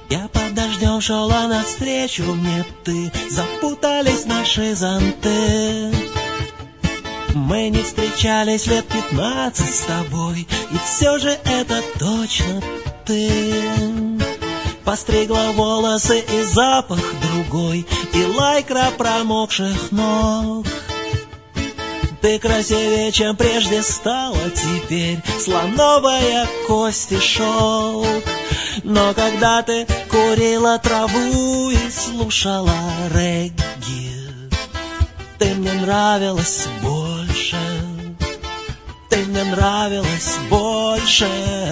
Я под дождем шел, а навстречу мне ты. Запутались наши зонты. Мы не встречались лет 15 с тобой, и все же это точно ты. Постригла волосы и запах другой, и лайкра промокших ног. Ты красивее, чем прежде стала теперь, слоновая кость и шелк. Но когда ты курила траву и слушала регги, ты мне нравилась больше, ты мне нравилась больше.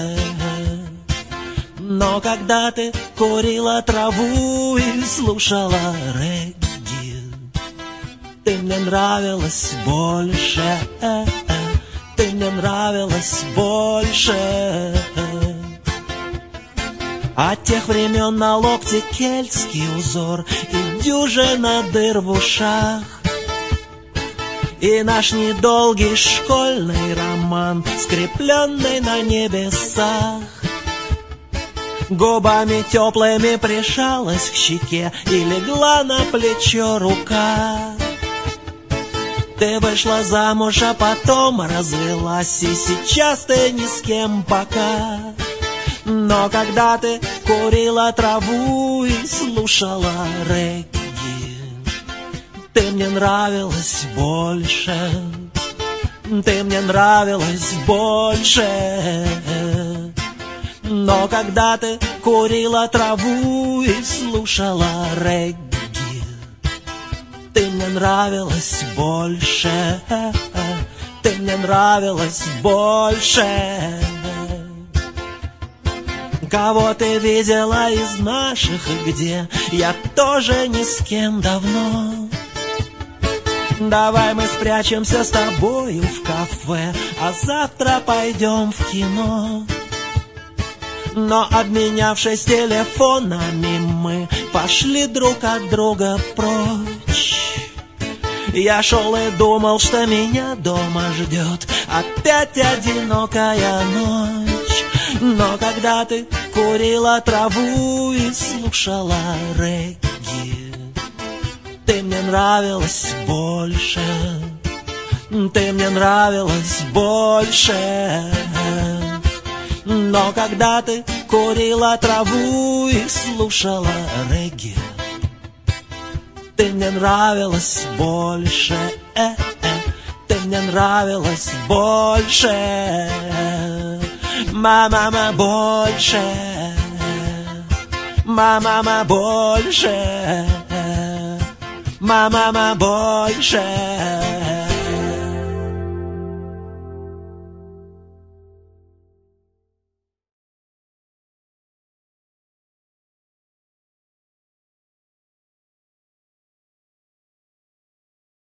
Но когда ты курила траву и слушала регги, ты мне нравилась больше, ты мне нравилась больше. От тех времен на локте кельтский узор и дюжина дыр в ушах, и наш недолгий школьный роман, скрепленный на небесах. Губами теплыми прижалась к щеке и легла на плечо рука. Ты вышла замуж, а потом развелась, и сейчас ты ни с кем пока. Но когда ты курила траву и слушала регги, ты мне нравилась больше, ты мне нравилась больше. Но когда ты курила траву и слушала регги, ты мне нравилась больше, ты мне нравилась больше. Кого ты видела из наших и где? Я тоже ни с кем давно. Давай мы спрячемся с тобою в кафе, а завтра пойдем в кино. Но обменявшись телефонами, мы пошли друг от друга прочь. Я шел и думал, что меня дома ждет опять одинокая ночь. Но когда ты курила траву и слушала регги, ты мне нравилась больше, ты мне нравилась больше. Но когда ты курила траву и слушала регги, ты мне нравилась больше, ты мне нравилась больше. Мама, больше, мама, больше, мама, больше.